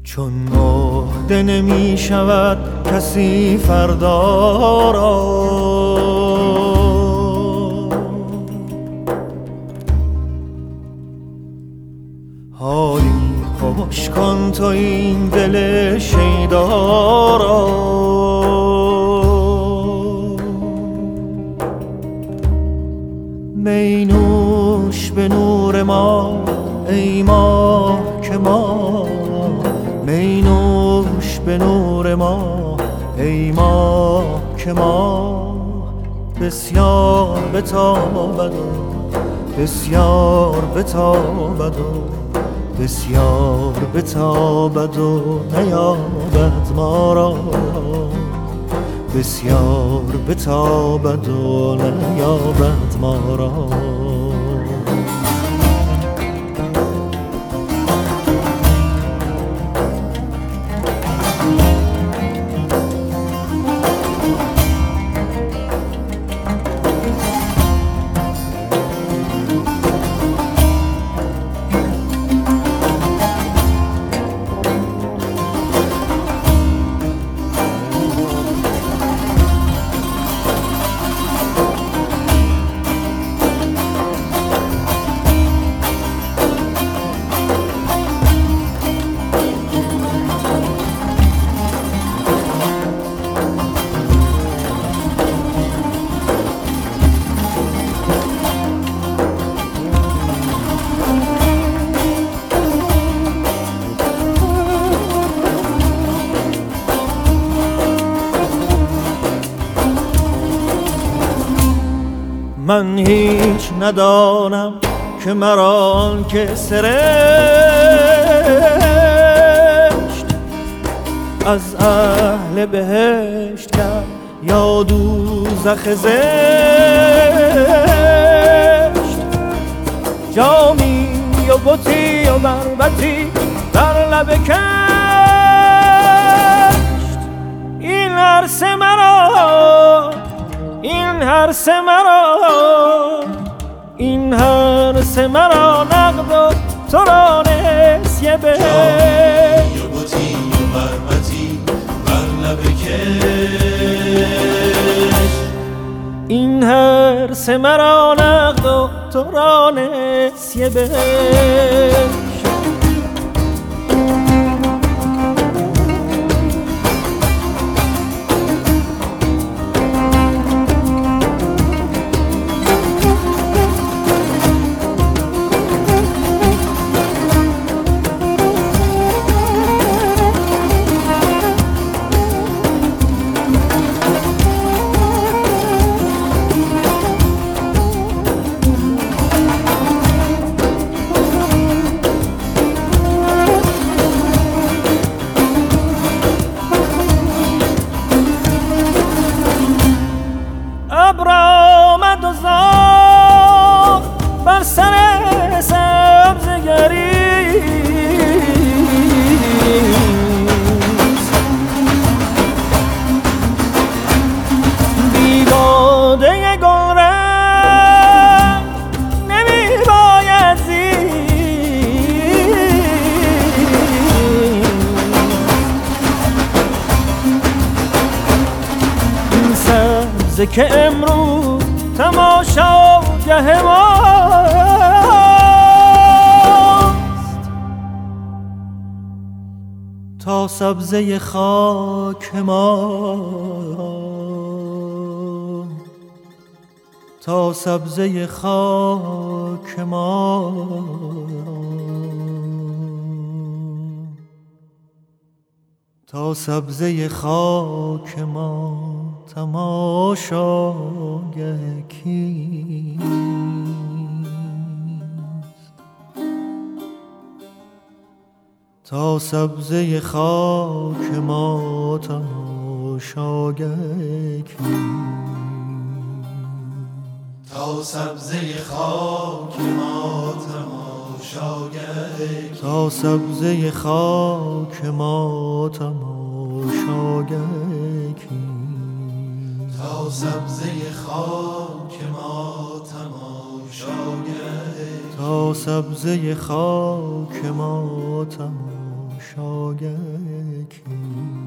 چون مهده نمی شود کسی فردا را، حالی خوش کن تو این دل شیدا را. می نوش به نور ما ای ماه که ما، می نوش به نور ما ای ماه که ما، بسیار بتابد و بسیار بتابد و بسیار بتابد و نیابد ما را، بسیار بتابد و نیابد ما را. من هیچ ندانم که مرا که سرشت از اهل بهشت کرد یا دوزخ زشت. جامی و بطی و بربطی در لب کشت، این عرص مرا، این هرس مرا، این هرس مرا نقد و تو را نسیه به جامی و بطی و بربطی بر لب کشت، این هرس مرا نقد و تو را نسیه به ابر آمد و زار بر سر سبزگری، بی باده گلرنگ نمی باید زیست. این سبزه که امروز تماشاگه ماست، تا سبزه خاک ما، تا سبزه خاک ما، تا سبزه خاک ما تماشاگه کیست. تا سبزه خاک ما تماشاگه کیست. تا سبزه خاک ما تماشاگه، تا سبزه خاک ما تماشاگه کیست. تا سبزه خاک ما تماشاگه، تا سبزه خاک ما تماشاگه شایکی